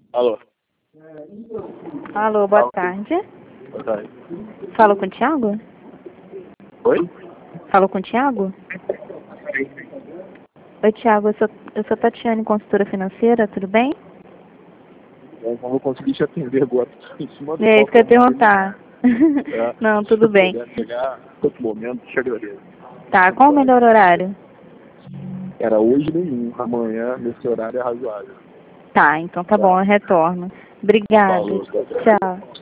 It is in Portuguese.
Alô. Alô, boa tarde. Boa tarde. Falo com o Thiago? Oi? Falo com o Thiago? Oi, Thiago, eu sou Tatiane, consultora financeira, tudo bem? Eu não vou conseguir te atender agora. Em cima do É isso que eu ia perguntar. É. Não, tudo bem. Se puder pegar outro momento, te agradeço. Tá, qual o melhor horário? Era hoje nenhum. Amanhã, nesse horário, é razoável. Tá, então tá bom, eu retorno. Obrigada. Falou, tá. Tchau.